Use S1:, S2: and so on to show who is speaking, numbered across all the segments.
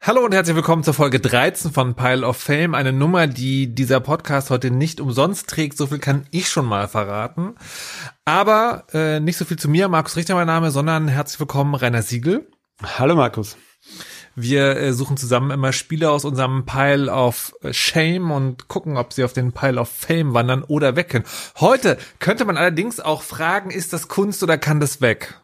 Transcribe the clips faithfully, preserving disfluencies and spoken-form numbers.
S1: Hallo und herzlich willkommen zur Folge dreizehn von Pile of Fame, eine Nummer, die dieser Podcast heute nicht umsonst trägt, so viel kann ich schon mal verraten. Aber äh, nicht so viel zu mir, Markus Richter mein Name, sondern herzlich willkommen Rainer Siegel.
S2: Hallo Markus.
S1: Wir äh, suchen zusammen immer Spiele aus unserem Pile of Shame und gucken, ob sie auf den Pile of Fame wandern oder weg können. Heute könnte man allerdings auch fragen, ist das Kunst oder kann das weg?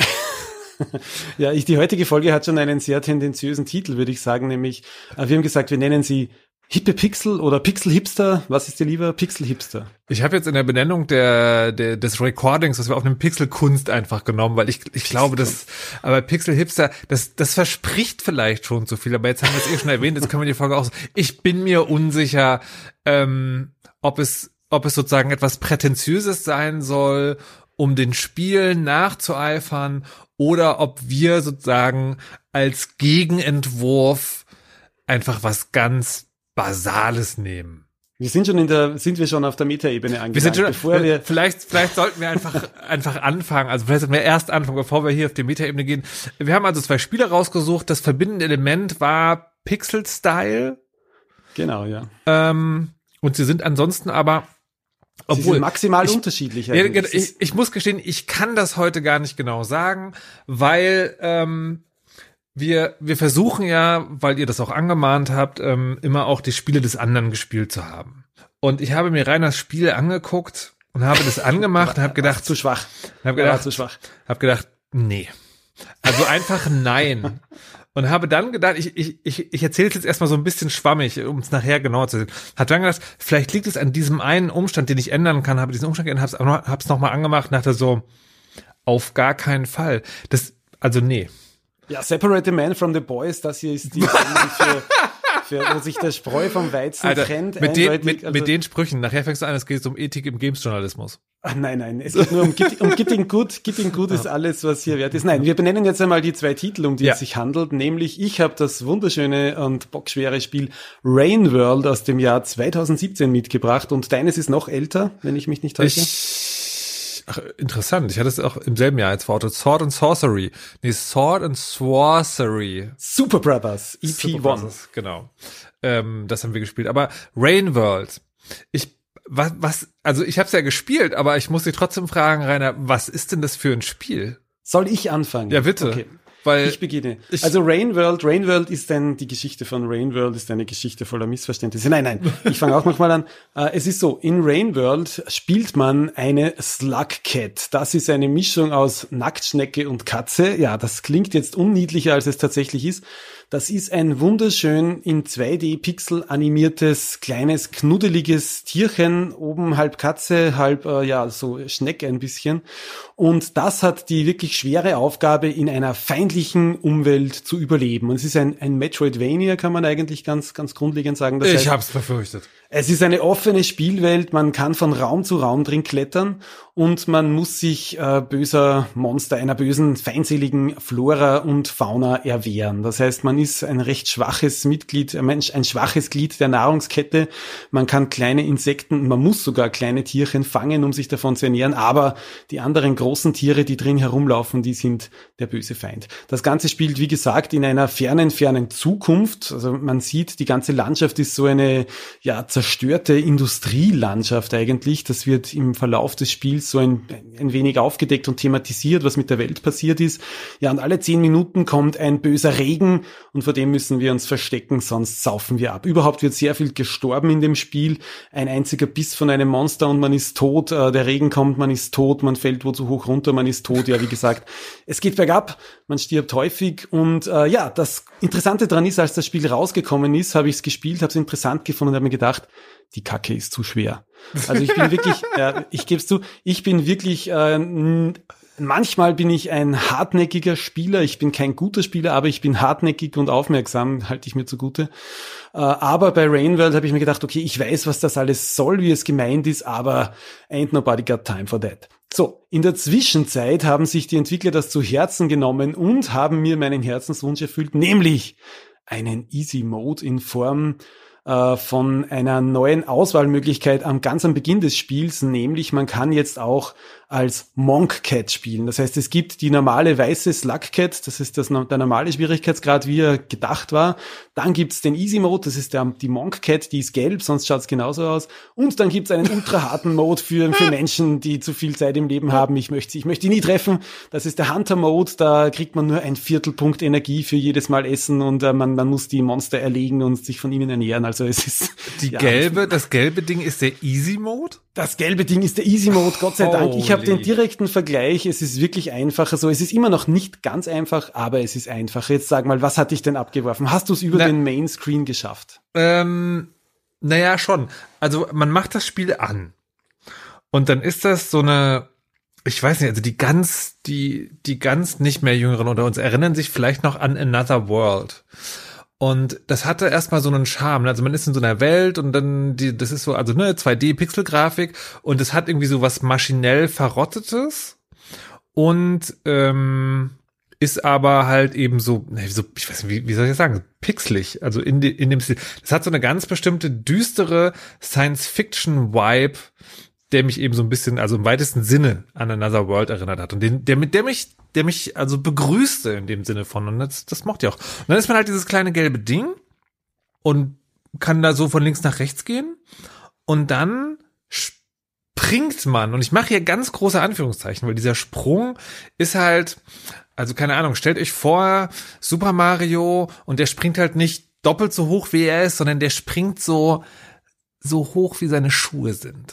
S2: Ja, ich, die heutige Folge hat schon einen sehr tendenziösen Titel, würde ich sagen, nämlich, äh, wir haben gesagt, wir nennen sie Hippe Pixel oder Pixel Hipster. Was ist dir lieber? Pixel Hipster.
S1: Ich habe jetzt in der Benennung der, der des Recordings, was wir auf einem Pixel Kunst einfach genommen, weil ich ich glaube, das, aber Pixel Hipster, das das verspricht vielleicht schon zu viel, aber jetzt haben wir es eh schon erwähnt, jetzt können wir die Folge auch so. Ich bin mir unsicher, ähm, ob es ob es sozusagen etwas Prätentiöses sein soll, um den Spielen nachzueifern, oder ob wir sozusagen als Gegenentwurf einfach was ganz Basales nehmen.
S2: Wir sind schon in der, sind wir schon auf der Metaebene angelangt.
S1: Wir sind schon,
S2: bevor wir
S1: vielleicht, vielleicht sollten wir einfach, einfach anfangen. Also vielleicht sollten wir erst anfangen, bevor wir hier auf die Metaebene gehen. Wir haben also zwei Spiele rausgesucht. Das verbindende Element war Pixel-Style.
S2: Genau, ja.
S1: Ähm, und sie sind ansonsten aber
S2: Obwohl, Sie sind maximal ich, unterschiedlich.
S1: Ja, ich, ich muss gestehen, ich kann das heute gar nicht genau sagen, weil ähm, wir wir versuchen ja, weil ihr das auch angemahnt habt, ähm, immer auch die Spiele des anderen gespielt zu haben. Und ich habe mir Rainers Spiel angeguckt und habe das angemacht und habe gedacht,
S2: zu schwach.
S1: Habe gedacht,
S2: war zu schwach.
S1: Habe gedacht, nee. Also einfach nein. Und habe dann gedacht, ich ich ich, ich erzähle es jetzt erstmal so ein bisschen schwammig, um es nachher genauer zu sehen. Hat dann gedacht, vielleicht liegt es an diesem einen Umstand, den ich ändern kann. Habe diesen Umstand geändert, hab's, hab's nochmal angemacht und dachte so, auf gar keinen Fall. Das, also nee.
S2: Ja, Separate the Man from the Boys, das hier ist die Sendung für, für, wo sich der Spreu vom Weizen
S1: Alter,
S2: trennt.
S1: Mit den, mit, also, mit den Sprüchen, nachher fängst du an, es geht um Ethik im Games-Journalismus.
S2: Ach, nein, nein, es geht nur um, um Getting Good. Getting Good ist alles, was hier wert ist. Nein, wir benennen jetzt einmal die zwei Titel, um die ja. es sich handelt. Nämlich, ich habe das wunderschöne und bockschwere Spiel Rain World aus dem Jahr zweitausendsiebzehn mitgebracht und deines ist noch älter, wenn ich mich nicht täusche.
S1: Ich, ach, interessant. Ich hatte es auch im selben Jahr als verortet. Sword and Sorcery. Nee, Sword and Sorcery.
S2: Super Brothers, E P eins.
S1: Genau. Ähm, das haben wir gespielt. Aber Rain World. Ich Was, was, also ich habe es ja gespielt, aber ich muss dich trotzdem fragen, Rainer, was ist denn das für ein Spiel?
S2: Soll ich anfangen?
S1: Ja, bitte.
S2: Okay.
S1: Weil
S2: ich beginne.
S1: Ich
S2: also Rain World, Rain World ist ein, die Geschichte von Rain World ist eine Geschichte voller Missverständnisse. Nein, nein, ich fange auch nochmal an. Uh, es ist so, in Rain World spielt man eine Slug Cat. Das ist eine Mischung aus Nacktschnecke und Katze. Ja, das klingt jetzt unniedlicher, als es tatsächlich ist. Das ist ein wunderschön in zwei D Pixel animiertes, kleines, knuddeliges Tierchen, oben halb Katze, halb, äh, ja, so Schnecke ein bisschen. Und das hat die wirklich schwere Aufgabe, in einer feindlichen Umwelt zu überleben. Und es ist ein, ein Metroidvania, kann man eigentlich ganz, ganz grundlegend sagen. Das
S1: ich
S2: heißt,
S1: hab's befürchtet.
S2: Es ist eine offene Spielwelt, man kann von Raum zu Raum drin klettern und man muss sich äh, böser Monster, einer bösen, feindseligen Flora und Fauna erwehren. Das heißt, man ist ein recht schwaches Mitglied, ein, ein schwaches Glied der Nahrungskette. Man kann kleine Insekten, man muss sogar kleine Tierchen fangen, um sich davon zu ernähren, aber die anderen großen Tiere, die drin herumlaufen, die sind der böse Feind. Das Ganze spielt, wie gesagt, in einer fernen, fernen Zukunft. Also man sieht, die ganze Landschaft ist so eine, ja, zerstörte Industrielandschaft eigentlich. Das wird im Verlauf des Spiels so ein, ein wenig aufgedeckt und thematisiert, was mit der Welt passiert ist. Ja, und alle zehn Minuten kommt ein böser Regen und vor dem müssen wir uns verstecken, sonst saufen wir ab. Überhaupt wird sehr viel gestorben in dem Spiel. Ein einziger Biss von einem Monster und man ist tot. Der Regen kommt, man ist tot, man fällt wo zu hoch runter, man ist tot. Ja, wie gesagt, es geht bergab, man stirbt häufig und äh, ja, das Interessante daran ist, als das Spiel rausgekommen ist, habe ich es gespielt, habe es interessant gefunden und habe mir gedacht, die Kacke ist zu schwer. Also ich bin wirklich, äh, ich gebe es zu, ich bin wirklich, äh, manchmal bin ich ein hartnäckiger Spieler. Ich bin kein guter Spieler, aber ich bin hartnäckig und aufmerksam, halte ich mir zugute. Äh, aber bei Rain World habe ich mir gedacht, okay, ich weiß, was das alles soll, wie es gemeint ist, aber ain't nobody got time for that. So, in der Zwischenzeit haben sich die Entwickler das zu Herzen genommen und haben mir meinen Herzenswunsch erfüllt, nämlich einen Easy Mode in Form äh, von einer neuen Auswahlmöglichkeit am ganz am Beginn des Spiels, nämlich man kann jetzt auch als Monk Cat spielen. Das heißt, es gibt die normale weiße Slug Cat, das ist das, der normale Schwierigkeitsgrad, wie er gedacht war. Dann gibt's den Easy Mode, das ist der, die Monk Cat, die ist gelb, sonst schaut's genauso aus. Und dann gibt's einen ultra harten Mode für, für Menschen, die zu viel Zeit im Leben haben. Ich möchte, ich möchte die nie treffen. Das ist der Hunter Mode, da kriegt man nur ein Viertelpunkt Energie für jedes Mal essen und äh, man, man muss die Monster erlegen und sich von ihnen ernähren. Also es ist
S1: die
S2: ja,
S1: gelbe, das gelbe Ding ist der Easy Mode?
S2: Das gelbe Ding ist der Easy Mode, Gott sei Dank. Ich habe den direkten Vergleich. Es ist wirklich einfach. Also es ist immer noch nicht ganz einfach, aber es ist einfach. Jetzt sag mal, was hat dich denn abgeworfen? Hast du es über Na, den Mainscreen geschafft?
S1: Ähm, naja, schon. Also man macht das Spiel an. Und dann ist das so eine, ich weiß nicht, also die ganz, die, die ganz nicht mehr Jüngeren unter uns erinnern sich vielleicht noch an Another World. Und das hatte erstmal so einen Charme. Also man ist in so einer Welt und dann, die, das ist so, also ne, zwei D-Pixel-Grafik und es hat irgendwie so was maschinell Verrottetes und ähm, ist aber halt eben so, so ich weiß nicht, wie, wie soll ich das sagen, pixelig. Also in, die, in dem Stil. Das hat so eine ganz bestimmte düstere Science-Fiction-Vibe, der mich eben so ein bisschen, also im weitesten Sinne an Another World erinnert hat und den, der mit der mich der mich also begrüßte in dem Sinne von, und das, das mochte ich auch. Und dann ist man halt dieses kleine gelbe Ding und kann da so von links nach rechts gehen und dann springt man, und ich mache hier ganz große Anführungszeichen, weil dieser Sprung ist halt, also keine Ahnung, stellt euch vor, Super Mario, und der springt halt nicht doppelt so hoch wie er ist, sondern der springt so, so hoch wie seine Schuhe sind.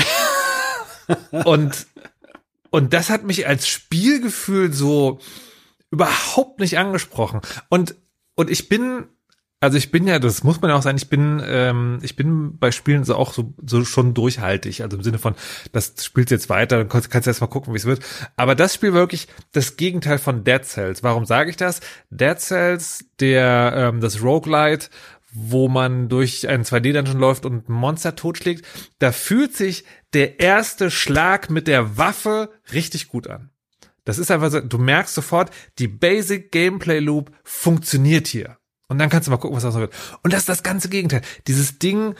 S1: und Und das hat mich als Spielgefühl so überhaupt nicht angesprochen. Und und ich bin, also ich bin ja, das muss man ja auch sagen, ich bin, ähm, ich bin bei Spielen so auch so, so schon durchhaltig. Also im Sinne von, das spielst jetzt weiter, dann kannst, kannst du erst mal gucken, wie es wird. Aber das Spiel war wirklich das Gegenteil von Dead Cells. Warum sage ich das? Dead Cells, der ähm, das Roguelite, wo man durch einen zwei D-Dungeon läuft und ein Monster totschlägt, da fühlt sich der erste Schlag mit der Waffe richtig gut an. Das ist einfach so, du merkst sofort, die Basic Gameplay Loop funktioniert hier. Und dann kannst du mal gucken, was das noch wird. Und das ist das ganze Gegenteil. Dieses Ding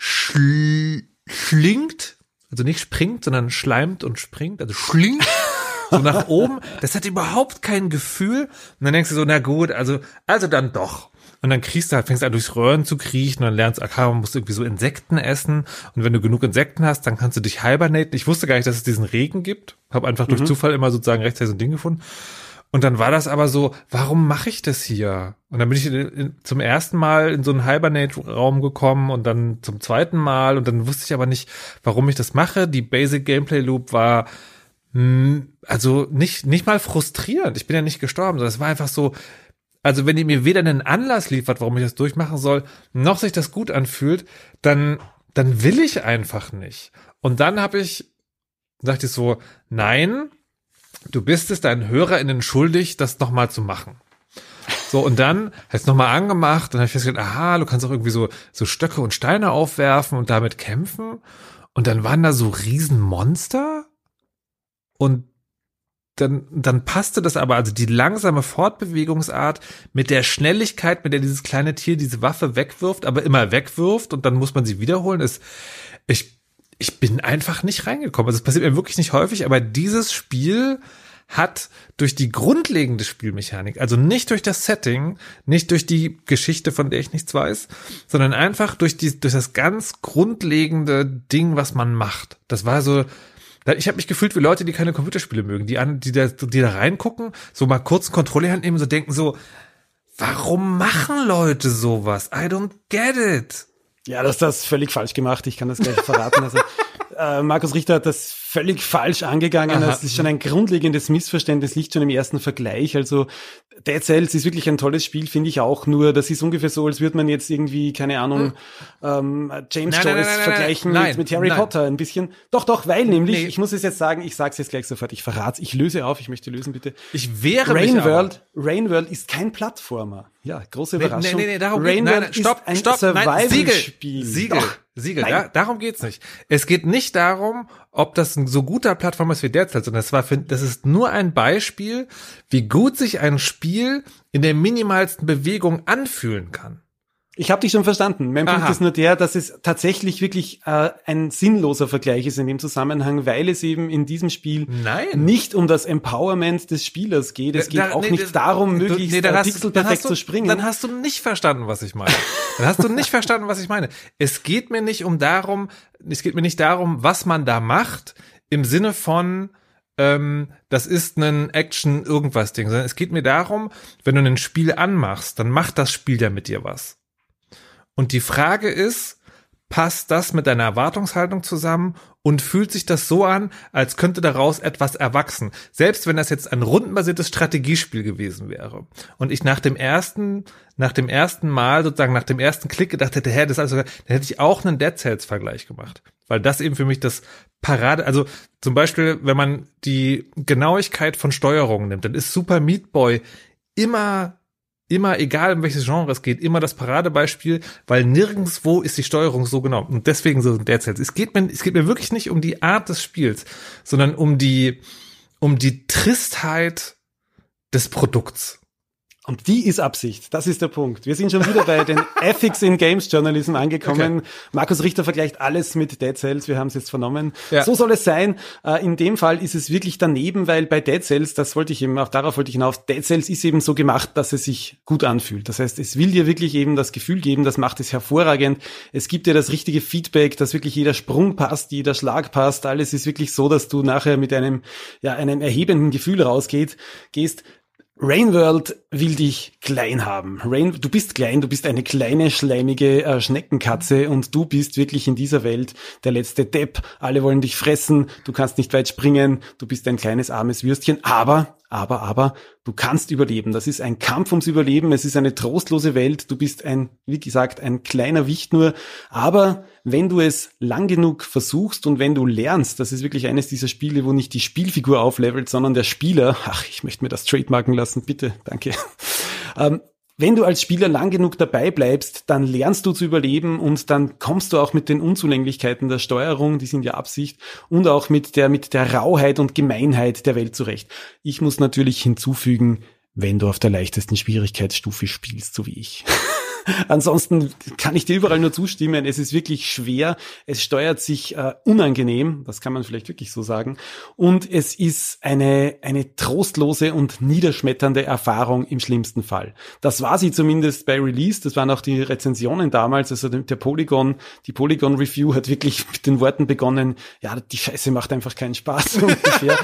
S1: schl- schlingt, also nicht springt, sondern schleimt und springt, also schlingt so nach oben. Das hat überhaupt kein Gefühl. Und dann denkst du so, na gut, also, also dann doch. Und dann kriegst du halt, fängst an durchs Röhren zu kriechen und dann lernst du, okay, man muss irgendwie so Insekten essen. Und wenn du genug Insekten hast, dann kannst du dich hibernaten. Ich wusste gar nicht, dass es diesen Regen gibt. Hab einfach durch mhm. Zufall immer sozusagen rechtzeitig so ein Ding gefunden. Und dann war das aber so, warum mache ich das hier? Und dann bin ich in, in, zum ersten Mal in so einen Hibernate-Raum gekommen und dann zum zweiten Mal. Und dann wusste ich aber nicht, warum ich das mache. Die Basic Gameplay Loop war mh, also nicht nicht mal frustrierend. Ich bin ja nicht gestorben, sondern es war einfach so, also wenn ihr mir weder einen Anlass liefert, warum ich das durchmachen soll, noch sich das gut anfühlt, dann dann will ich einfach nicht. Und dann habe ich, dachte ich so, nein, du bist es deinen HörerInnen schuldig, das nochmal zu machen. So, und dann habe ich es nochmal angemacht und habe ich festgestellt, aha, du kannst auch irgendwie so so Stöcke und Steine aufwerfen und damit kämpfen. Und dann waren da so Riesenmonster und dann, dann passte das aber, also die langsame Fortbewegungsart mit der Schnelligkeit, mit der dieses kleine Tier diese Waffe wegwirft, aber immer wegwirft und dann muss man sie wiederholen, ist, ich, ich bin einfach nicht reingekommen. Also es passiert mir wirklich nicht häufig, aber dieses Spiel hat durch die grundlegende Spielmechanik, also nicht durch das Setting, nicht durch die Geschichte, von der ich nichts weiß, sondern einfach durch die, durch das ganz grundlegende Ding, was man macht. Das war so, ich habe mich gefühlt wie Leute, die keine Computerspiele mögen, die an, die da, die da reingucken, so mal kurz Kontrolle hand nehmen, so denken so, warum machen Leute sowas? I don't get it.
S2: Ja, das ist das völlig falsch gemacht. Ich kann das gleich verraten. Also äh, Markus Richter hat das völlig falsch angegangen. Aha. Das ist schon ein grundlegendes Missverständnis, liegt schon im ersten Vergleich. Also Dead Cells ist wirklich ein tolles Spiel, finde ich auch. Nur das ist ungefähr so, als würde man jetzt irgendwie, keine Ahnung, hm. ähm, James nein, Joyce nein, nein, vergleichen nein, mit, mit Harry nein. Potter ein bisschen. Doch, doch, weil nämlich, nee. ich muss es jetzt sagen, ich sag's jetzt gleich sofort, ich verrat's, ich löse auf, ich möchte lösen, bitte.
S1: Ich wehre
S2: Rain
S1: mich
S2: World, Rain World ist kein Plattformer. Ja, große
S1: nee,
S2: Überraschung.
S1: Nee, nee, nee, darum
S2: Rain
S1: geht,
S2: World
S1: nein, nein, stopp,
S2: ist ein
S1: stopp,
S2: Survival-Spiel.
S1: Siegel, Siegel, Siegel, da, darum geht's nicht. Es geht nicht darum, ob das ein so guter Plattformer ist wie Dead Cells, sondern das war, das ist nur ein Beispiel, wie gut sich ein Spiel in der minimalsten Bewegung anfühlen kann.
S2: Ich habe dich schon verstanden. Mein Aha. Punkt ist nur der, dass es tatsächlich wirklich äh, ein sinnloser Vergleich ist in dem Zusammenhang, weil es eben in diesem Spiel
S1: Nein.
S2: nicht um das Empowerment des Spielers geht. Es geht da, auch nee, nicht darum,
S1: du,
S2: möglichst
S1: nee,
S2: äh, pixelperfekt zu springen.
S1: Dann hast du nicht verstanden, was ich meine. Dann hast du nicht verstanden, was ich meine. Es geht mir nicht um darum, es geht mir nicht darum, was man da macht, im Sinne von Ähm, das ist ein Action-Irgendwas-Ding, sondern es geht mir darum, wenn du ein Spiel anmachst, dann macht das Spiel ja mit dir was. Und die Frage ist, passt das mit deiner Erwartungshaltung zusammen und fühlt sich das so an, als könnte daraus etwas erwachsen? Selbst wenn das jetzt ein rundenbasiertes Strategiespiel gewesen wäre und ich nach dem ersten, nach dem ersten Mal sozusagen, nach dem ersten Klick gedacht hätte, hä, das ist also, dann hätte ich auch einen Dead Cells-Vergleich gemacht. Weil das eben für mich das Parade, also zum Beispiel, wenn man die Genauigkeit von Steuerungen nimmt, dann ist Super Meat Boy immer Immer, egal um welches Genre es geht, immer das Paradebeispiel, weil nirgendwo ist die Steuerung so genau. Und deswegen so Dead Cells. Es geht mir, es geht mir wirklich nicht um die Art des Spiels, sondern um die, um die Tristheit des Produkts.
S2: Und die ist Absicht. Das ist der Punkt. Wir sind schon wieder bei den Ethics in Games Journalism angekommen. Okay. Markus Richter vergleicht alles mit Dead Cells. Wir haben es jetzt vernommen. Ja. So soll es sein. In dem Fall ist es wirklich daneben, weil bei Dead Cells, das wollte ich eben, auch darauf wollte ich hinaus, Dead Cells ist eben so gemacht, dass es sich gut anfühlt. Das heißt, es will dir wirklich eben das Gefühl geben, das macht es hervorragend. Es gibt dir das richtige Feedback, dass wirklich jeder Sprung passt, jeder Schlag passt. Alles ist wirklich so, dass du nachher mit einem, ja, einem erhebenden Gefühl rausgeht, gehst. Rainworld will dich klein haben. Rain, du bist klein, du bist eine kleine, schleimige äh, Schneckenkatze und du bist wirklich in dieser Welt der letzte Depp. Alle wollen dich fressen, du kannst nicht weit springen, du bist ein kleines, armes Würstchen, aber, aber, aber, du kannst überleben. Das ist ein Kampf ums Überleben, es ist eine trostlose Welt, du bist ein, wie gesagt, ein kleiner Wicht nur, aber wenn du es lang genug versuchst und wenn du lernst, das ist wirklich eines dieser Spiele, wo nicht die Spielfigur auflevelt, sondern der Spieler, ach, ich möchte mir das trademarken lassen, bitte, danke. Ähm, wenn du als Spieler lang genug dabei bleibst, dann lernst du zu überleben und dann kommst du auch mit den Unzulänglichkeiten der Steuerung, die sind ja Absicht, und auch mit der, mit der Rauheit und Gemeinheit der Welt zurecht. Ich muss natürlich hinzufügen, wenn du auf der leichtesten Schwierigkeitsstufe spielst, so wie ich. Ansonsten kann ich dir überall nur zustimmen. Es ist wirklich schwer. Es steuert sich äh, unangenehm. Das kann man vielleicht wirklich so sagen. Und es ist eine, eine trostlose und niederschmetternde Erfahrung im schlimmsten Fall. Das war sie zumindest bei Release. Das waren auch die Rezensionen damals. Also der Polygon, die Polygon Review hat wirklich mit den Worten begonnen, ja, die Scheiße macht einfach keinen Spaß. Ungefähr.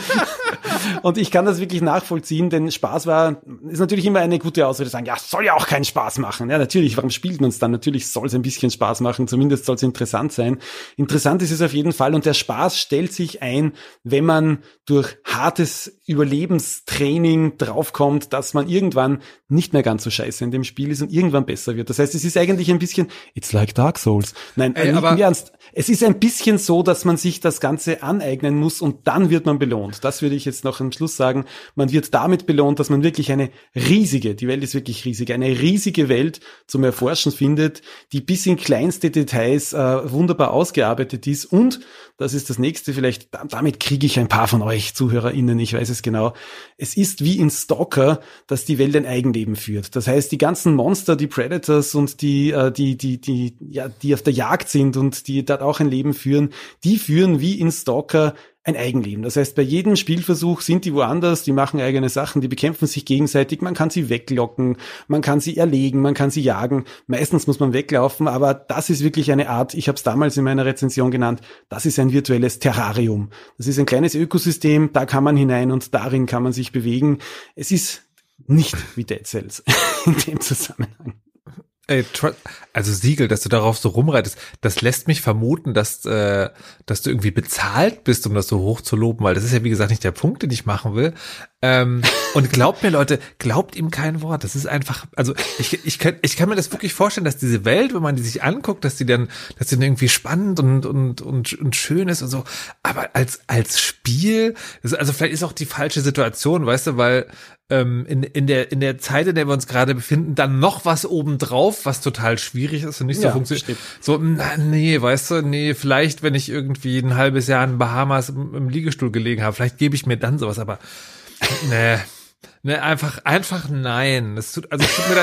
S2: Und ich kann das wirklich nachvollziehen, denn Spaß war, ist natürlich immer eine gute Ausrede, sagen, ja, soll ja auch keinen Spaß machen. Ja, natürlich, warum spielt man es dann? Natürlich soll es ein bisschen Spaß machen, zumindest soll es interessant sein. Interessant ist es auf jeden Fall und der Spaß stellt sich ein, wenn man durch hartes Überlebenstraining draufkommt, dass man irgendwann nicht mehr ganz so scheiße in dem Spiel ist und irgendwann besser wird. Das heißt, es ist eigentlich ein bisschen, it's like Dark Souls. Nein, Ey, nicht im Ernst. Es ist ein bisschen so, dass man sich das Ganze aneignen muss und dann wird man belohnt. Das würde ich jetzt noch am Schluss sagen. Man wird damit belohnt, dass man wirklich eine riesige, die Welt ist wirklich riesig, eine riesige Welt zum Erforschen findet, die bis in kleinste Details äh, wunderbar ausgearbeitet ist. Und, das ist das nächste, vielleicht damit kriege ich ein paar von euch ZuhörerInnen, ich weiß es genau, es ist wie in Stalker, dass die Welt ein Eigenleben führt. Das heißt, die ganzen Monster, die Predators und die, äh, die, die, die, ja, die auf der Jagd sind und die dort auch ein Leben führen, die führen wie in Stalker ein Eigenleben. Das heißt, bei jedem Spielversuch sind die woanders, die machen eigene Sachen, die bekämpfen sich gegenseitig, man kann sie weglocken, man kann sie erlegen, man kann sie jagen. Meistens muss man weglaufen, aber das ist wirklich eine Art, ich habe es damals in meiner Rezension genannt, das ist ein virtuelles Terrarium. Das ist ein kleines Ökosystem, da kann man hinein und darin kann man sich bewegen. Es ist nicht wie Dead Cells in dem Zusammenhang.
S1: Ey, also Siegel, dass du darauf so rumreitest, das lässt mich vermuten, dass äh, dass du irgendwie bezahlt bist, um das so hoch zu loben, weil das ist ja wie gesagt nicht der Punkt, den ich machen will. Ähm, und glaubt mir, Leute, glaubt ihm kein Wort. Das ist einfach, also ich ich kann ich kann mir das wirklich vorstellen, dass diese Welt, wenn man die sich anguckt, dass die dann, dass die dann irgendwie spannend und und und und schön ist und so. Aber als als Spiel, also vielleicht ist auch die falsche Situation, weißt du, weil ähm, in in der in der Zeit, in der wir uns gerade befinden, dann noch was obendrauf, was total schwierig ist und nicht so
S2: ja,
S1: funktioniert.
S2: Stimmt.
S1: So, na, nee, weißt du, nee, vielleicht, wenn ich irgendwie ein halbes Jahr in Bahamas im, im Liegestuhl gelegen habe, vielleicht gebe ich mir dann sowas, aber nee, nee, einfach, einfach nein. Das tut, also es tut mir leid.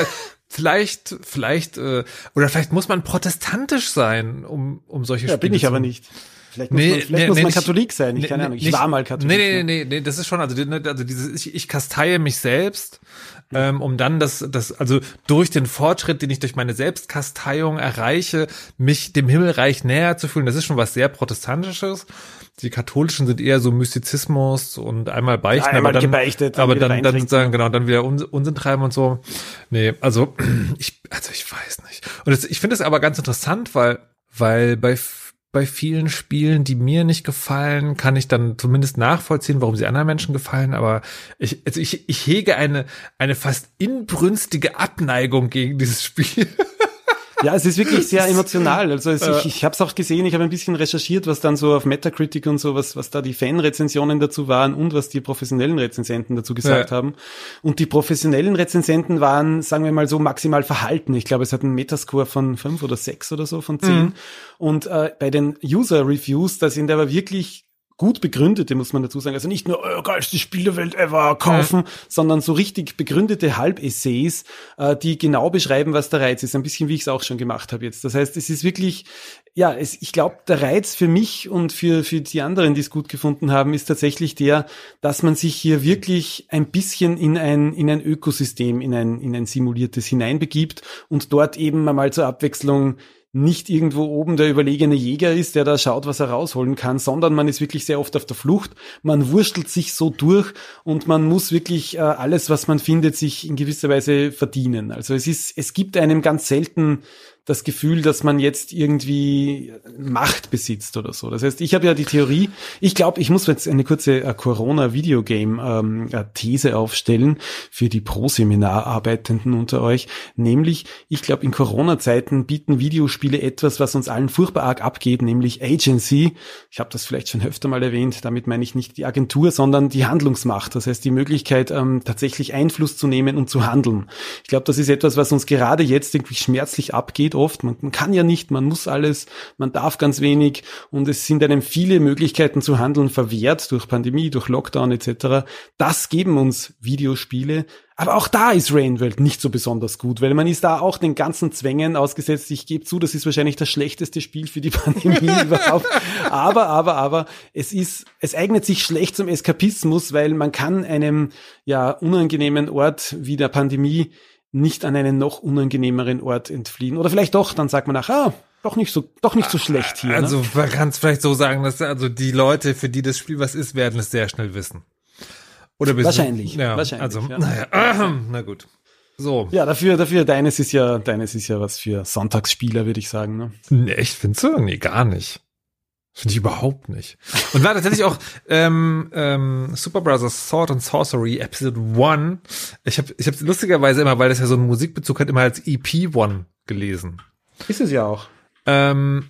S1: vielleicht, vielleicht, äh, oder vielleicht muss man protestantisch sein, um, um solche
S2: ja,
S1: Spiele zu...
S2: bin ich aber nicht. Vielleicht muss
S1: nee,
S2: man, vielleicht
S1: nee,
S2: muss
S1: nee,
S2: man
S1: nicht,
S2: Katholik sein, ich
S1: nee,
S2: keine Ahnung, ich
S1: nicht,
S2: war mal Katholik.
S1: Nee, nee, nee, nee, das ist schon, also, also dieses, ich, ich kasteie mich selbst, ähm, um dann das, das, also durch den Fortschritt, den ich durch meine Selbstkasteiung erreiche, mich dem Himmelreich näher zu fühlen, das ist schon was sehr Protestantisches. Die Katholischen sind eher so Mystizismus und einmal beichten,
S2: ja, einmal
S1: aber dann,
S2: gebeichtet, dann
S1: aber
S2: wieder
S1: dann, dann sozusagen, genau, dann wieder Unsinn treiben und so. Nee, also, ich, also ich weiß nicht. Und das, ich finde es aber ganz interessant, weil, weil bei bei vielen Spielen, die mir nicht gefallen, kann ich dann zumindest nachvollziehen, warum sie anderen Menschen gefallen, aber ich, also ich, ich hege eine, eine fast inbrünstige Abneigung gegen dieses Spiel.
S2: Ja, es ist wirklich sehr emotional. Also es, ich, ich habe es auch gesehen, ich habe ein bisschen recherchiert, was dann so auf Metacritic und so, was, was da die Fanrezensionen dazu waren und was die professionellen Rezensenten dazu gesagt ja. haben. Und die professionellen Rezensenten waren, sagen wir mal so, maximal verhalten. Ich glaube, es hat einen Metascore von fünf oder sechs oder so von zehn. Mhm. Und äh, bei den User-Reviews, da sind aber wirklich gut begründete, muss man dazu sagen. Also nicht nur, oh, geilste Spiel der Welt ever, kaufen, mhm. sondern so richtig begründete Halbessays, äh, die genau beschreiben, was der Reiz ist. Ein bisschen, wie ich es auch schon gemacht habe jetzt. Das heißt, es ist wirklich, ja, es, ich glaube, der Reiz für mich und für für die anderen, die es gut gefunden haben, ist tatsächlich der, dass man sich hier wirklich ein bisschen in ein in ein Ökosystem, in ein in ein simuliertes hineinbegibt und dort eben mal zur Abwechslung nicht irgendwo oben der überlegene Jäger ist, der da schaut, was er rausholen kann, sondern man ist wirklich sehr oft auf der Flucht. Man wurstelt sich so durch und man muss wirklich äh, alles, was man findet, sich in gewisser Weise verdienen. Also es ist, es gibt einem ganz selten das Gefühl, dass man jetzt irgendwie Macht besitzt oder so. Das heißt, ich habe ja die Theorie, ich glaube, ich muss jetzt eine kurze äh, Corona-Videogame-These ähm, aufstellen für die Pro-Seminar-Arbeitenden unter euch, nämlich, ich glaube, in Corona-Zeiten bieten Videospiele etwas, was uns allen furchtbar arg abgeht, nämlich Agency. Ich habe das vielleicht schon öfter mal erwähnt, damit meine ich nicht die Agentur, sondern die Handlungsmacht. Das heißt, die Möglichkeit, ähm, tatsächlich Einfluss zu nehmen und zu handeln. Ich glaube, das ist etwas, was uns gerade jetzt irgendwie schmerzlich abgeht, oft. Man, man kann ja nicht, man muss alles, man darf ganz wenig und es sind einem viele Möglichkeiten zu handeln verwehrt durch Pandemie, durch Lockdown et cetera. Das geben uns Videospiele. Aber auch da ist Rainworld nicht so besonders gut, weil man ist da auch den ganzen Zwängen ausgesetzt. Ich gebe zu, das ist wahrscheinlich das schlechteste Spiel für die Pandemie überhaupt. Aber, aber, aber, es ist, es eignet sich schlecht zum Eskapismus, weil man kann einem, ja, unangenehmen Ort wie der Pandemie nicht an einen noch unangenehmeren Ort entfliehen. Oder vielleicht doch, dann sagt man nach, ah, doch nicht so, doch nicht so schlecht hier.
S1: Also
S2: ne?
S1: Man kann es vielleicht so sagen, dass also die Leute, für die das Spiel was ist, werden es sehr schnell wissen. Oder
S2: wahrscheinlich,
S1: ja,
S2: wahrscheinlich.
S1: Also,
S2: ja.
S1: naja, äh, na gut. So.
S2: Ja, dafür, dafür, deines ist ja, deines ist ja was für Sonntagsspieler, würde ich sagen. Ne?
S1: Nee, echt, findest du? Nee, gar nicht. Finde ich überhaupt nicht. Und war tatsächlich auch ähm, ähm, Super Brothers Sword and Sorcery Episode One. Ich habe ich habe lustigerweise immer, weil das ja so einen Musikbezug hat, immer als E P One gelesen.
S2: Ist es ja auch.
S1: Ähm,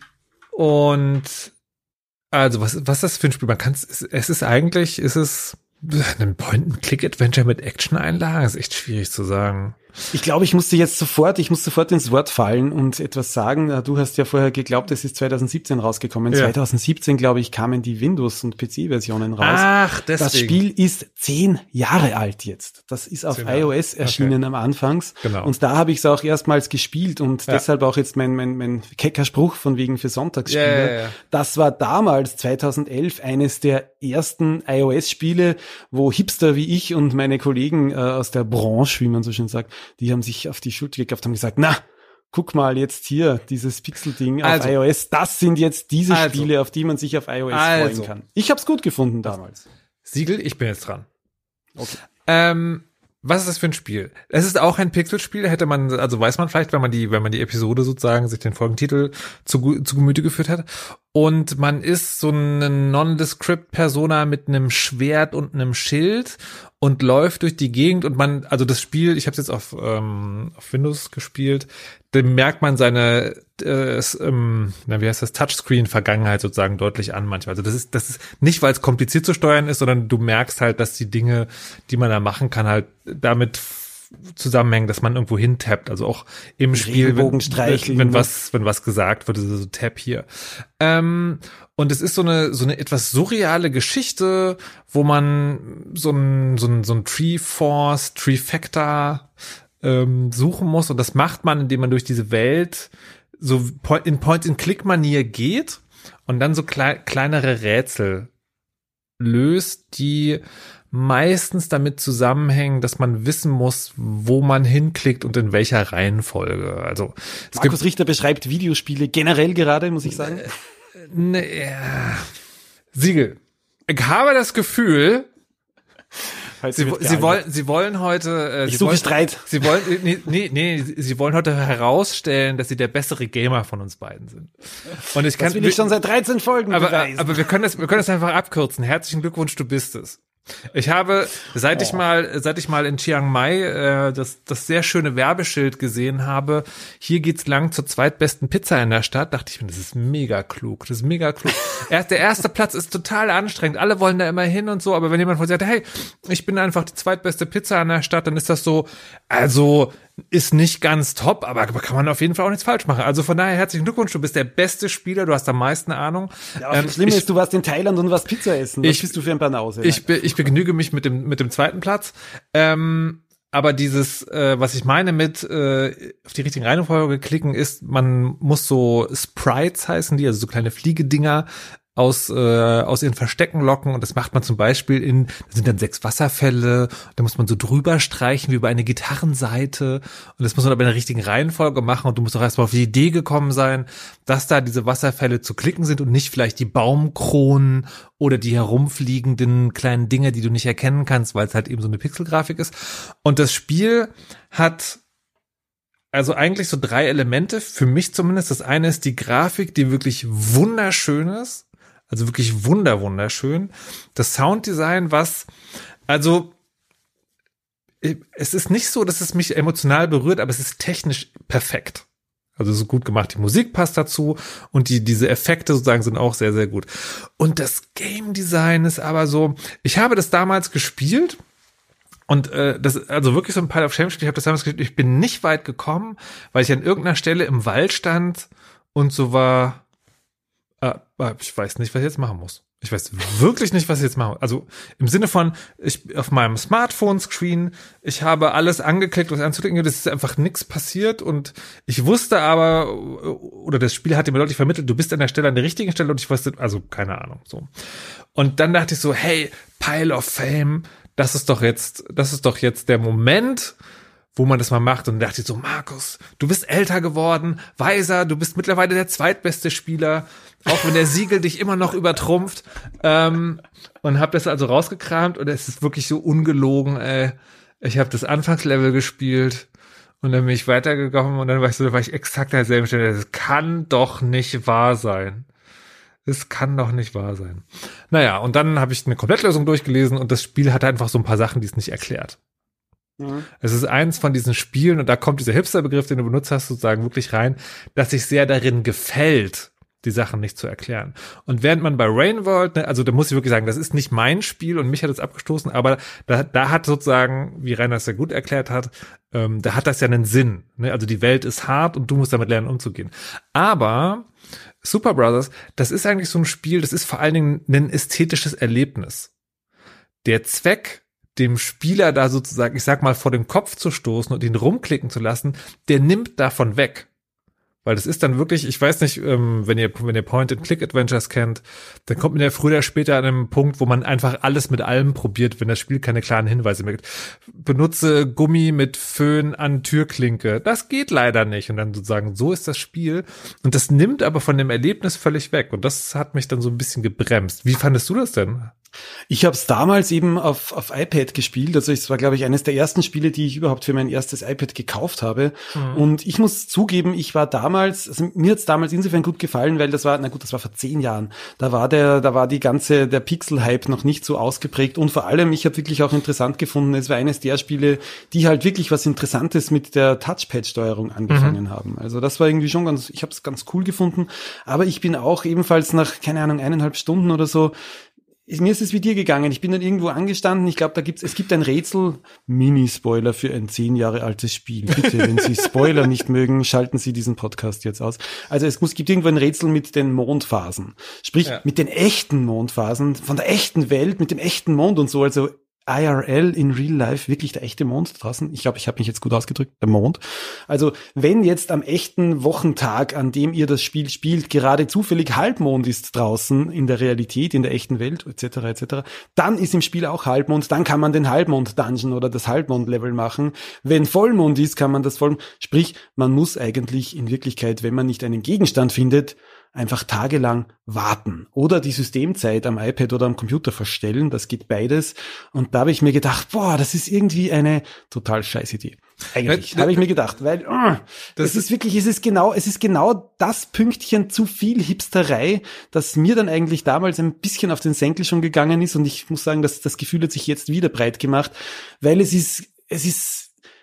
S1: und also was was ist das für ein Spiel? Man kann es es ist eigentlich ist es ein Point-and-Click-Adventure mit Action-Einlagen. Ist echt schwierig zu sagen.
S2: Ich glaube, ich musste jetzt sofort, ich muss sofort ins Wort fallen und etwas sagen. Du hast ja vorher geglaubt, es ist zwanzig siebzehn rausgekommen. Ja. zwanzig siebzehn, glaube ich, kamen die Windows- und P C-Versionen raus.
S1: Ach, deswegen.
S2: Das Spiel ist zehn Jahre alt jetzt. Das ist auf iOS erschienen okay. am Anfangs.
S1: Genau.
S2: Und da habe ich es auch erstmals gespielt und ja. deshalb auch jetzt mein, mein, mein kecker Spruch von wegen für Sonntagsspiele.
S1: Ja, ja, ja.
S2: Das war damals, zweitausendelf, eines der ersten iOS-Spiele, wo Hipster wie ich und meine Kollegen äh, aus der Branche, wie man so schön sagt, die haben sich auf die Schulter geklopft, haben gesagt, na, guck mal jetzt hier, dieses Pixel-Ding auf
S1: also,
S2: iOS, das sind jetzt diese
S1: also,
S2: Spiele, auf die man sich auf iOS
S1: also,
S2: freuen kann. Ich hab's gut gefunden damals.
S1: Siegel, ich bin jetzt dran.
S2: Okay.
S1: Ähm, was ist das für ein Spiel? Es ist auch ein Pixelspiel, hätte man, also weiß man vielleicht, wenn man die, wenn man die Episode sozusagen, sich den Folgentitel zu, zu Gemüte geführt hat. Und man ist so eine Nondescript-Persona mit einem Schwert und einem Schild und läuft durch die Gegend und man, also das Spiel, ich habe es jetzt auf, ähm, auf Windows gespielt, da merkt man seine, äh, ähm, na, wie heißt das, Touchscreen-Vergangenheit sozusagen deutlich an manchmal. Also das ist, das ist nicht, weil es kompliziert zu steuern ist, sondern du merkst halt, dass die Dinge, die man da machen kann, halt damit zusammenhängen, dass man irgendwo hintappt, also auch im Spiel, wenn, wenn, wenn was, wenn was gesagt wird, so Tap hier. Ähm, und es ist so eine, so eine etwas surreale Geschichte, wo man so ein, so ein, so ein Tree-Force, Trifecta, ähm, suchen muss. Und das macht man, indem man durch diese Welt so in Point-and-Click-Manier geht und dann so klei- kleinere Rätsel löst, die meistens damit zusammenhängen, dass man wissen muss, wo man hinklickt und in welcher Reihenfolge. Also es
S2: Markus
S1: gibt,
S2: Richter beschreibt Videospiele generell gerade, muss ich sagen.
S1: Ne, ja. Siegel, ich habe das Gefühl, Sie, sie wollen, sie wollen heute, äh,
S2: ich
S1: sie
S2: suche
S1: wollen,
S2: Streit.
S1: Sie wollen, nee, nee, nee, sie wollen heute herausstellen, dass sie der bessere Gamer von uns beiden sind. Und ich kann,
S2: das will ich schon seit dreizehn Folgen
S1: aber,
S2: beweisen.
S1: aber wir können das, wir können das einfach abkürzen. Herzlichen Glückwunsch, du bist es. Ich habe, seit oh. ich mal, seit ich mal in Chiang Mai äh, das, das sehr schöne Werbeschild gesehen habe, hier geht's lang zur zweitbesten Pizza in der Stadt, dachte ich mir, das ist mega klug, das ist mega klug. Erst der erste Platz ist total anstrengend, alle wollen da immer hin und so, aber wenn jemand von sagt, hey, ich bin einfach die zweitbeste Pizza in der Stadt, dann ist das so, also ist nicht ganz top, aber kann man auf jeden Fall auch nichts falsch machen. Also von daher herzlichen Glückwunsch, du bist der beste Spieler, du hast am meisten Ahnung.
S2: Ja, aber ähm, das Schlimme ist, du warst in Thailand und warst Pizza essen. Was
S1: ich,
S2: bist du für ein Banause?
S1: Ich, be, ich begnüge mich mit dem mit dem zweiten Platz. Ähm, aber dieses, äh, was ich meine mit äh, auf die richtigen Reihenfolge klicken, ist, man muss so Sprites heißen die, also so kleine Fliegedinger aus äh, aus ihren Verstecken locken und das macht man zum Beispiel in, da sind dann sechs Wasserfälle, da muss man so drüber streichen wie über eine Gitarrenseite und das muss man aber in der richtigen Reihenfolge machen und du musst auch erstmal auf die Idee gekommen sein, dass da diese Wasserfälle zu klicken sind und nicht vielleicht die Baumkronen oder die herumfliegenden kleinen Dinge, die du nicht erkennen kannst, weil es halt eben so eine Pixelgrafik ist. Und das Spiel hat also eigentlich so drei Elemente, für mich zumindest. Das eine ist die Grafik, die wirklich wunderschön ist. Also wirklich wunder, wunderschön. Das Sounddesign, was, also, es ist nicht so, dass es mich emotional berührt, aber es ist technisch perfekt. Also so gut gemacht. Die Musik passt dazu und die, diese Effekte sozusagen sind auch sehr, sehr gut. Und das Game Design ist aber so, ich habe das damals gespielt und äh, das, also wirklich so ein Pile of Shame Spiel, ich habe das damals gespielt, ich bin nicht weit gekommen, weil ich an irgendeiner Stelle im Wald stand und so war, äh, ich weiß nicht, was ich jetzt machen muss. Ich weiß wirklich nicht, was ich jetzt mache. Also im Sinne von, ich auf meinem Smartphone-Screen, ich habe alles angeklickt, was anzuklicken, das ist einfach nichts passiert und ich wusste aber, oder das Spiel hat mir deutlich vermittelt, du bist an der Stelle, an der richtigen Stelle und ich wusste, also keine Ahnung, so. Und dann dachte ich so, hey, Pile of Fame, das ist doch jetzt, das ist doch jetzt der Moment, wo man das mal macht. Und dann dachte ich so, Markus, du bist älter geworden, weiser, du bist mittlerweile der zweitbeste Spieler, auch wenn der Siegel dich immer noch übertrumpft. Ähm, und habe das also rausgekramt und es ist wirklich so ungelogen, ey. Ich habe das Anfangslevel gespielt und dann bin ich weitergekommen und dann war ich so, da war ich exakt an derselben Stelle. Das kann doch nicht wahr sein. Es kann doch nicht wahr sein. Naja, und dann habe ich eine Komplettlösung durchgelesen und das Spiel hatte einfach so ein paar Sachen, die es nicht erklärt. Mhm. Es ist eins von diesen Spielen und da kommt dieser Hipster-Begriff, den du benutzt hast, sozusagen wirklich rein, dass sich sehr darin gefällt, die Sachen nicht zu erklären. Und während man bei Rainworld, ne, also da muss ich wirklich sagen, das ist nicht mein Spiel und mich hat es abgestoßen, aber da, da hat sozusagen, wie Rainer es sehr gut erklärt hat, ähm, da hat das ja einen Sinn. Ne? Also die Welt ist hart und du musst damit lernen, umzugehen. Aber Super Brothers, das ist eigentlich so ein Spiel, das ist vor allen Dingen ein ästhetisches Erlebnis. Der Zweck, dem Spieler da sozusagen, ich sag mal, vor den Kopf zu stoßen und ihn rumklicken zu lassen, der nimmt davon weg. Weil das ist dann wirklich, ich weiß nicht, ähm, wenn ihr wenn ihr Point-and-Click-Adventures kennt, dann kommt man ja früher oder später an einem Punkt, wo man einfach alles mit allem probiert, wenn das Spiel keine klaren Hinweise mehr gibt. Benutze Gummi mit Föhn an Türklinke. Das geht leider nicht. Und dann sozusagen, so ist das Spiel. Und das nimmt aber von dem Erlebnis völlig weg. Und das hat mich dann so ein bisschen gebremst. Wie fandest du das denn?
S2: Ich habe es damals eben auf auf iPad gespielt, also es war, glaube ich, eines der ersten Spiele, die ich überhaupt für mein erstes iPad gekauft habe. Mhm. Und ich muss zugeben, ich war damals, also mir hat's damals insofern gut gefallen, weil das war, na gut, das war vor zehn Jahren. Da war der, da war die ganze der Pixel-Hype noch nicht so ausgeprägt und vor allem, ich habe wirklich auch interessant gefunden, es war eines der Spiele, die halt wirklich was Interessantes mit der Touchpad-Steuerung angefangen mhm. haben. Also das war irgendwie schon ganz, ich habe es ganz cool gefunden. Aber ich bin auch ebenfalls nach, keine Ahnung, eineinhalb Stunden oder so. Mir ist es wie dir gegangen. Ich bin dann irgendwo angestanden. Ich glaube, da gibt's, es gibt ein Rätsel, Mini-Spoiler für ein zehn Jahre altes Spiel. Bitte, wenn Sie Spoiler nicht mögen, schalten Sie diesen Podcast jetzt aus. Also es muss, gibt irgendwo ein Rätsel mit den Mondphasen. Sprich, ja. mit den echten Mondphasen, von der echten Welt, mit dem echten Mond und so. Also I R L in Real Life wirklich der echte Mond draußen? Ich glaube, ich habe mich jetzt gut ausgedrückt, der Mond. Also wenn jetzt am echten Wochentag, an dem ihr das Spiel spielt, gerade zufällig Halbmond ist draußen in der Realität, in der echten Welt et cetera et cetera, dann ist im Spiel auch Halbmond, dann kann man den Halbmond-Dungeon oder das Halbmond-Level machen. Wenn Vollmond ist, kann man das Vollmond, sprich, man muss eigentlich in Wirklichkeit, wenn man nicht einen Gegenstand findet, einfach tagelang warten oder die Systemzeit am iPad oder am Computer verstellen. Das geht beides. Und da habe ich mir gedacht, boah, das ist irgendwie eine total scheiß Idee. Eigentlich, habe ich mir gedacht, weil uh, das es ist wirklich, es ist genau, es ist genau das Pünktchen zu viel Hipsterei, das mir dann eigentlich damals ein bisschen auf den Senkel schon gegangen ist. Und ich muss sagen, dass das Gefühl hat sich jetzt wieder breit gemacht, weil es ist, es ist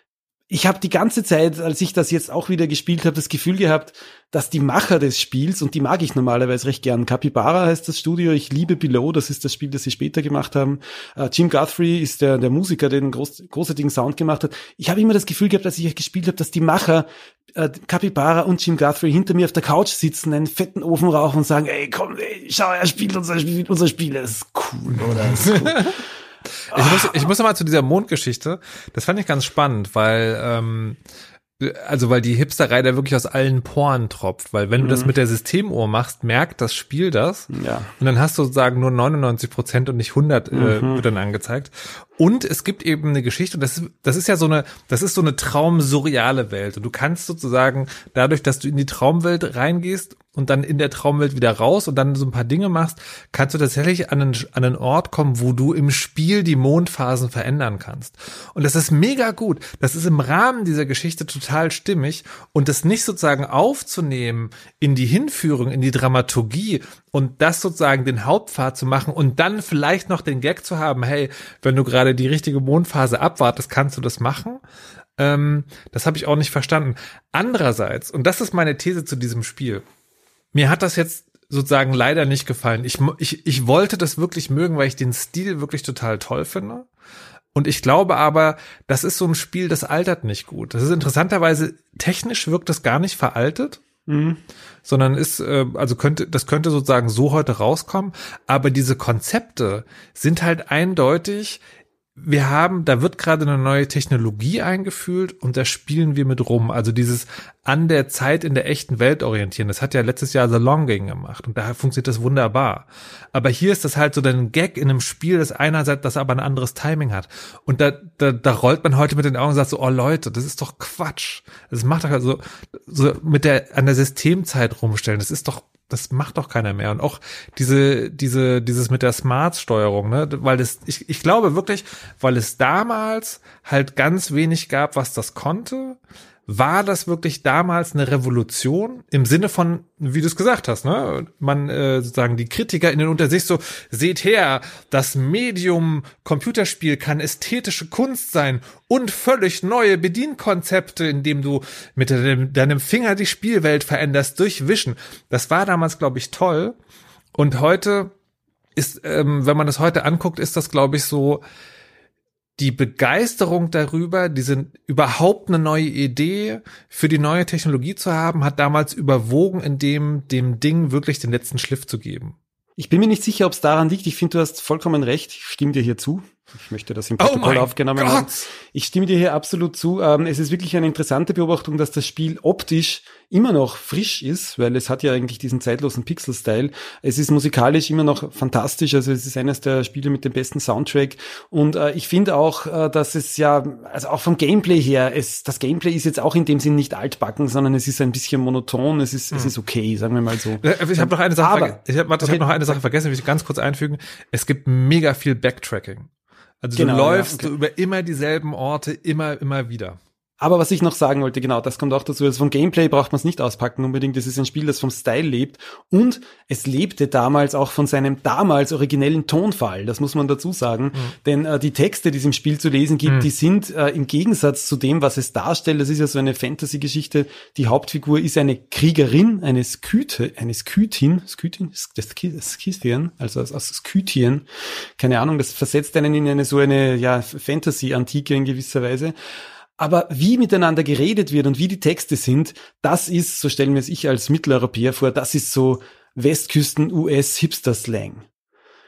S2: Ich habe die ganze Zeit, als ich das jetzt auch wieder gespielt habe, das Gefühl gehabt, dass die Macher des Spiels, und die mag ich normalerweise recht gern, Capybara heißt das Studio, ich liebe Below, das ist das Spiel, das sie später gemacht haben. Uh, Jim Guthrie ist der der Musiker, der den groß, großartigen Sound gemacht hat. Ich habe immer das Gefühl gehabt, als ich gespielt habe, dass die Macher uh, Capybara und Jim Guthrie hinter mir auf der Couch sitzen, einen fetten Ofen rauchen und sagen, ey, komm, ey, schau, er spielt unser Spiel, unser Spiel, das ist cool, oder? Das ist cool.
S1: Ich muss, ich muss nochmal zu dieser Mondgeschichte, das fand ich ganz spannend, weil, ähm, also weil die Hipsterei da wirklich aus allen Poren tropft, weil wenn mhm. du das mit der Systemuhr machst, merkt das Spiel das
S2: ja.
S1: und dann hast du sozusagen nur neunundneunzig Prozent und nicht hundert mhm. äh, wird dann angezeigt. Und es gibt eben eine Geschichte, und das ist, das ist ja so eine, das ist so eine traumsurreale Welt. Und du kannst sozusagen dadurch, dass du in die Traumwelt reingehst und dann in der Traumwelt wieder raus und dann so ein paar Dinge machst, kannst du tatsächlich an einen, an einen Ort kommen, wo du im Spiel die Mondphasen verändern kannst. Und das ist mega gut. Das ist im Rahmen dieser Geschichte total stimmig. Und das nicht sozusagen aufzunehmen in die Hinführung, in die Dramaturgie und das sozusagen den Hauptpfad zu machen und dann vielleicht noch den Gag zu haben, hey, wenn du gerade die richtige Mondphase abwartest, kannst du das machen. Ähm, das habe ich auch nicht verstanden. Andererseits, und das ist meine These zu diesem Spiel, mir hat das jetzt sozusagen leider nicht gefallen. Ich, ich, ich wollte das wirklich mögen, weil ich den Stil wirklich total toll finde. Und ich glaube aber, das ist so ein Spiel, das altert nicht gut. Das ist interessanterweise, technisch wirkt das gar nicht veraltet. Mhm. Sondern ist, äh, also könnte, das könnte sozusagen so heute rauskommen, aber diese Konzepte sind halt eindeutig, wir haben, da wird gerade eine neue Technologie eingeführt und da spielen wir mit rum. Also dieses an der Zeit in der echten Welt orientieren, das hat ja letztes Jahr The Longing gemacht und daher funktioniert das wunderbar. Aber hier ist das halt so ein Gag in einem Spiel, das einerseits, das aber ein anderes Timing hat. Und da, da, da rollt man heute mit den Augen und sagt so, oh Leute, das ist doch Quatsch. Das macht doch also, so mit der, an der Systemzeit rumstellen, das ist doch, das macht doch keiner mehr. Und auch diese, diese, dieses mit der Smart-Steuerung, ne, weil das, ich, ich glaube wirklich, weil es damals halt ganz wenig gab, was das konnte, war das wirklich damals eine Revolution im Sinne von, wie du es gesagt hast, ne? Man äh, sozusagen die KritikerInnen unter sich so, seht her, das Medium Computerspiel kann ästhetische Kunst sein und völlig neue Bedienkonzepte, indem du mit deinem, deinem Finger die Spielwelt veränderst durch Wischen. Das war damals, glaube ich, toll. Und heute ist, ähm, wenn man das heute anguckt, ist das, glaube ich, so die Begeisterung darüber, diese überhaupt eine neue Idee für die neue Technologie zu haben, hat damals überwogen, in dem, dem Ding wirklich den letzten Schliff zu geben.
S2: Ich bin mir nicht sicher, ob es daran liegt. Ich finde, du hast vollkommen recht. Ich stimme dir hier zu. Ich möchte das im Protokoll
S1: oh
S2: aufgenommen haben. Ich stimme dir hier absolut zu. Ähm, es ist wirklich eine interessante Beobachtung, dass das Spiel optisch immer noch frisch ist, weil es hat ja eigentlich diesen zeitlosen Pixel-Style. Es ist musikalisch immer noch fantastisch. Also es ist eines der Spiele mit dem besten Soundtrack. Und äh, ich finde auch, äh, dass es ja, also auch vom Gameplay her, es, das Gameplay ist jetzt auch in dem Sinn nicht altbacken, sondern es ist ein bisschen monoton. Es ist, hm. es ist okay, sagen wir mal so.
S1: Ich habe noch eine Sache, Aber, ich habe okay. hab noch eine Sache vergessen, will ich ganz kurz einfügen. Es gibt mega viel Backtracking. Also genau, du läufst ja, okay. über immer dieselben Orte, immer, immer wieder.
S2: Aber was ich noch sagen wollte, genau, das kommt auch dazu, also vom Gameplay braucht man es nicht auspacken unbedingt, das ist ein Spiel, das vom Style lebt und es lebte damals auch von seinem damals originellen Tonfall, das muss man dazu sagen, mhm. denn äh, die Texte, die es im Spiel zu lesen gibt, mhm. die sind äh, im Gegensatz zu dem, was es darstellt, das ist ja so eine Fantasy-Geschichte, die Hauptfigur ist eine Kriegerin, eine Skythe, eine Skythin, Skythin, das Skythian, also aus, aus Skythien, keine Ahnung, das versetzt einen in eine so eine, ja, Fantasy-Antike in gewisser Weise. Aber wie miteinander geredet wird und wie die Texte sind, das ist, so stellen wir es ich als Mitteleuropäer vor, das ist so Westküsten-U S-Hipster-Slang.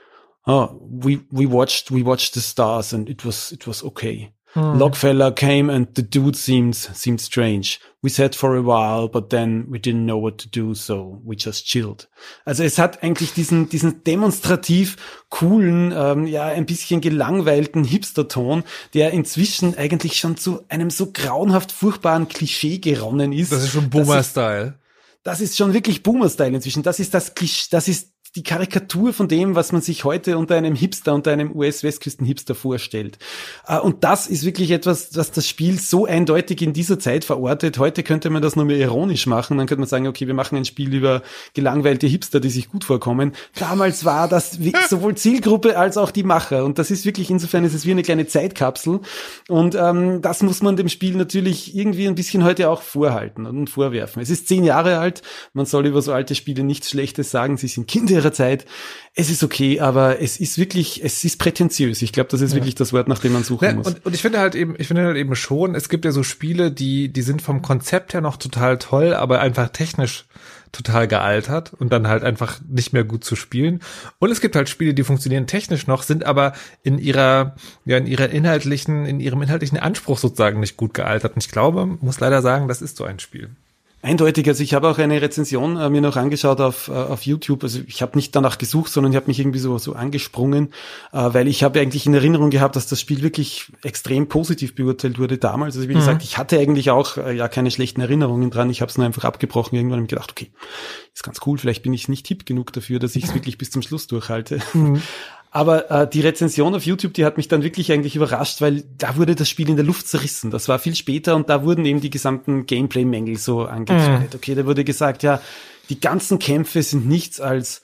S2: oh, we, we watched, we watched the stars and it was, it was okay. Hmm. Logfeller came and the dude seemed, seemed strange. We sat for a while, but then we didn't know what to do, so we just chilled. Also es hat eigentlich diesen, diesen demonstrativ coolen, ähm, ja, ein bisschen gelangweilten Hipster-Ton, der inzwischen eigentlich schon zu einem so grauenhaft furchtbaren Klischee geronnen ist.
S1: Das ist schon Boomer-Style.
S2: Das ist schon wirklich Boomer-Style inzwischen. Das ist das Klischee, das ist die Karikatur von dem, was man sich heute unter einem Hipster, unter einem U S-Westküsten-Hipster vorstellt. Und das ist wirklich etwas, was das Spiel so eindeutig in dieser Zeit verortet. Heute könnte man das nur mehr ironisch machen. Dann könnte man sagen, okay, wir machen ein Spiel über gelangweilte Hipster, die sich gut vorkommen. Damals war das sowohl Zielgruppe als auch die Macher. Und das ist wirklich, insofern ist es wie eine kleine Zeitkapsel. Und ähm, das muss man dem Spiel natürlich irgendwie ein bisschen heute auch vorhalten und vorwerfen. Es ist zehn Jahre alt. Man soll über so alte Spiele nichts Schlechtes sagen. Sie sind Kinder ihrer Zeit. Es ist okay, aber es ist wirklich, es ist prätentiös. Ich glaube, das ist ja wirklich das Wort, nach dem man suchen ja, muss.
S1: Und, und ich finde halt eben, ich finde halt eben schon, es gibt ja so Spiele, die, die sind vom Konzept her noch total toll, aber einfach technisch total gealtert und dann halt einfach nicht mehr gut zu spielen. Und es gibt halt Spiele, die funktionieren technisch noch, sind aber in ihrer, ja, in ihrer inhaltlichen, in ihrem inhaltlichen Anspruch sozusagen nicht gut gealtert. Und ich glaube, muss leider sagen, das ist so ein Spiel.
S2: Eindeutig, also ich habe auch eine Rezension äh, mir noch angeschaut auf äh, auf YouTube, also ich habe nicht danach gesucht, sondern ich habe mich irgendwie so so angesprungen, äh, weil ich habe eigentlich in Erinnerung gehabt, dass das Spiel wirklich extrem positiv beurteilt wurde damals. Also wie mhm. gesagt, ich hatte eigentlich auch äh, ja keine schlechten Erinnerungen dran, ich habe es nur einfach abgebrochen. Irgendwann habe ich gedacht, okay, ist ganz cool, vielleicht bin ich nicht hip genug dafür, dass ich es wirklich bis zum Schluss durchhalte. Mhm. Aber äh, die Rezension auf YouTube, die hat mich dann wirklich eigentlich überrascht, weil da wurde das Spiel in der Luft zerrissen. Das war viel später und da wurden eben die gesamten Gameplay-Mängel so angekreidet. Mm. Okay, da wurde gesagt, ja, die ganzen Kämpfe sind nichts als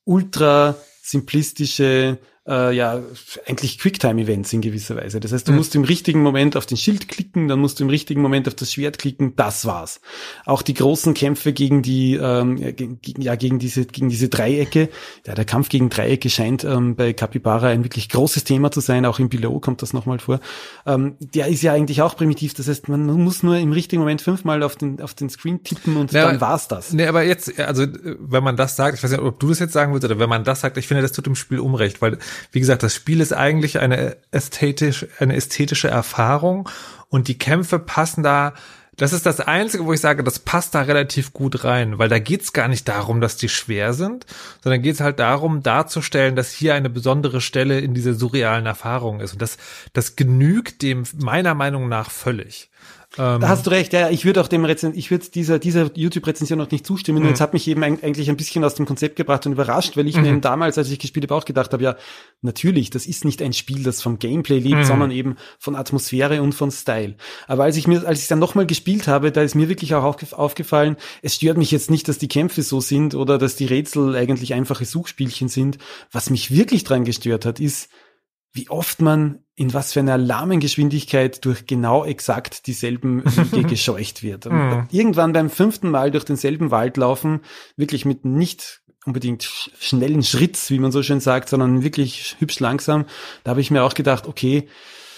S2: ultra simplistische, äh, ja, eigentlich Quicktime-Events in gewisser Weise. Das heißt, du mhm. musst im richtigen Moment auf den Schild klicken, dann musst du im richtigen Moment auf das Schwert klicken, das war's. Auch die großen Kämpfe gegen die, ähm, gegen, ja, gegen diese, gegen diese Dreiecke. Ja, der Kampf gegen Dreiecke scheint ähm, bei Capybara ein wirklich großes Thema zu sein. Auch im Below kommt das nochmal vor. Ähm, der ist ja eigentlich auch primitiv. Das heißt, man muss nur im richtigen Moment fünfmal auf den, auf den Screen tippen und ja, dann war's das.
S1: Nee, aber jetzt, also, wenn man das sagt, ich weiß nicht, ob du das jetzt sagen willst, oder wenn man das sagt, ich finde, das tut dem Spiel Unrecht, weil, wie gesagt, das Spiel ist eigentlich eine ästhetisch, eine ästhetische Erfahrung und die Kämpfe passen da, das ist das Einzige, wo ich sage, das passt da relativ gut rein, weil da geht's gar nicht darum, dass die schwer sind, sondern geht's halt darum, darzustellen, dass hier eine besondere Stelle in dieser surrealen Erfahrung ist und das, das genügt dem meiner Meinung nach völlig.
S2: Da hast du recht, ja, ich würde auch dem Rezen ich würde dieser dieser YouTube-Rezension noch nicht zustimmen. Mhm. Jetzt hat mich eben eigentlich ein bisschen aus dem Konzept gebracht und überrascht, weil ich mhm. mir eben damals, als ich gespielt habe, auch gedacht habe, ja, natürlich, das ist nicht ein Spiel, das vom Gameplay lebt, mhm. sondern eben von Atmosphäre und von Style. Aber als ich mir, als ich dann nochmal gespielt habe, da ist mir wirklich auch aufgef- aufgefallen, es stört mich jetzt nicht, dass die Kämpfe so sind oder dass die Rätsel eigentlich einfache Suchspielchen sind. Was mich wirklich dran gestört hat, ist, wie oft man in was für einer Alarmengeschwindigkeit durch genau exakt dieselben Wege gescheucht wird. Und mm. irgendwann beim fünften Mal durch denselben Wald laufen, wirklich mit nicht unbedingt sch- schnellen Schritts, wie man so schön sagt, sondern wirklich hübsch langsam, da habe ich mir auch gedacht, okay,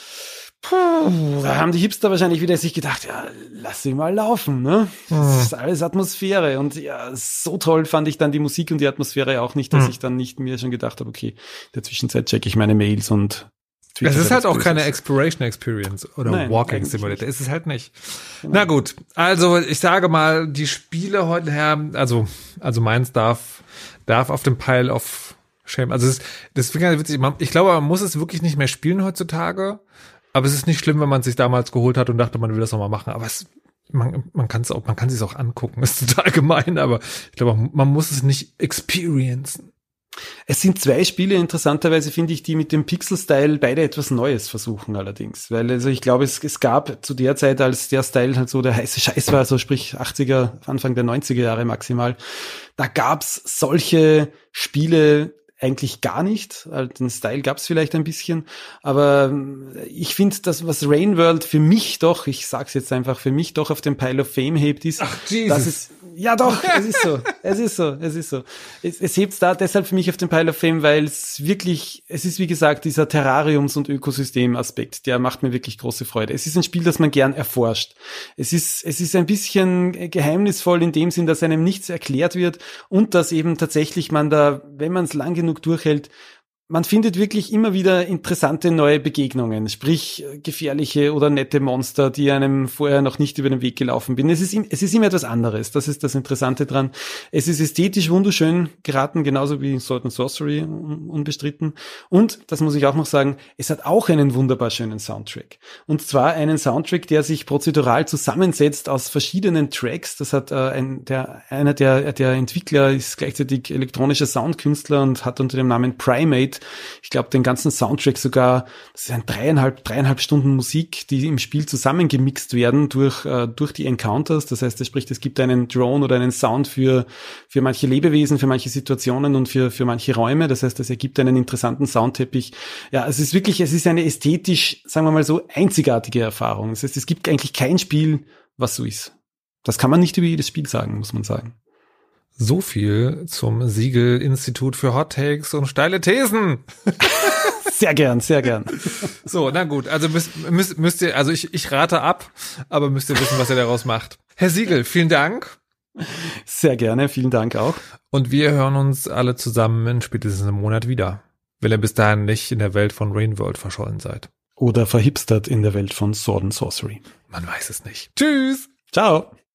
S2: puh, da haben die Hipster wahrscheinlich wieder sich gedacht, ja, lass sie mal laufen, ne? Das ist alles Atmosphäre und ja, so toll fand ich dann die Musik und die Atmosphäre auch nicht, dass mhm. ich dann nicht mir schon gedacht habe, okay, in der Zwischenzeit checke ich meine Mails und
S1: Twitter. Es ist halt auch keine Exploration Experience oder Nein, Walking Simulator, ist es halt nicht. Genau. Na gut, also ich sage mal, die Spiele heute her, also also meins darf darf auf dem Pile of Shame, also es ist, das ist witzig, ich glaube, man muss es wirklich nicht mehr spielen heutzutage. Aber es ist nicht schlimm, wenn man es sich damals geholt hat und dachte, man will das nochmal machen. Aber es, man, man kann es auch, man kann es sich auch angucken. Das ist total gemein, aber ich glaube, man muss es nicht experiencen.
S2: Es sind zwei Spiele, interessanterweise finde ich, die mit dem Pixel-Style beide etwas Neues versuchen allerdings. Weil also ich glaube, es, es gab zu der Zeit, als der Style halt so der heiße Scheiß war, so sprich achtziger, Anfang der neunziger Jahre maximal, da gab's solche Spiele eigentlich gar nicht. Den Style gab's vielleicht ein bisschen, aber ich finde, das, was Rain World für mich doch, ich sag's jetzt einfach, für mich doch auf dem Pile of Fame hebt, ist,
S1: Ach, Jesus.
S2: dass es, ja doch, es ist so, es ist so, es ist so. Es, es hebt da deshalb für mich auf dem Pile of Fame, weil es wirklich, es ist wie gesagt dieser Terrariums- und Ökosystem-Aspekt, der macht mir wirklich große Freude. Es ist ein Spiel, das man gern erforscht. Es ist, es ist ein bisschen geheimnisvoll in dem Sinn, dass einem nichts erklärt wird und dass eben tatsächlich man da, wenn man es lang genug durchhält, man findet wirklich immer wieder interessante neue Begegnungen, sprich gefährliche oder nette Monster, die einem vorher noch nicht über den Weg gelaufen bin. Es ist, es ist immer etwas anderes. Das ist das Interessante dran. Es ist ästhetisch wunderschön geraten, genauso wie Sword and Sorcery, unbestritten. Und, das muss ich auch noch sagen, es hat auch einen wunderbar schönen Soundtrack. Und zwar einen Soundtrack, der sich prozedural zusammensetzt aus verschiedenen Tracks. Das hat äh, ein, der, einer der, der Entwickler ist gleichzeitig elektronischer Soundkünstler und hat unter dem Namen Primate, ich glaube, den ganzen Soundtrack sogar, das ist ein dreieinhalb, dreieinhalb Stunden Musik, die im Spiel zusammengemixt werden durch, äh, durch die Encounters. Das heißt, das spricht, es gibt einen Drone oder einen Sound für, für manche Lebewesen, für manche Situationen und für, für manche Räume. Das heißt, das ergibt einen interessanten Soundteppich. Ja, es ist wirklich, es ist eine ästhetisch, sagen wir mal so, einzigartige Erfahrung. Das heißt, es gibt eigentlich kein Spiel, was so ist. Das kann man nicht über jedes Spiel sagen, muss man sagen.
S1: So viel zum Siegel-Institut für Hot Takes und steile Thesen.
S2: Sehr gern, sehr gern.
S1: So, na gut, also müsst, müsst, müsst ihr, also ich, ich rate ab, aber müsst ihr wissen, was ihr daraus macht. Herr Siegel, vielen Dank.
S2: Sehr gerne, vielen Dank auch.
S1: Und wir hören uns alle zusammen in spätestens einem Monat wieder, wenn ihr bis dahin nicht in der Welt von Rainworld verschollen seid.
S2: Oder verhipstert in der Welt von Sword and Sorcery.
S1: Man weiß es nicht. Tschüss.
S2: Ciao.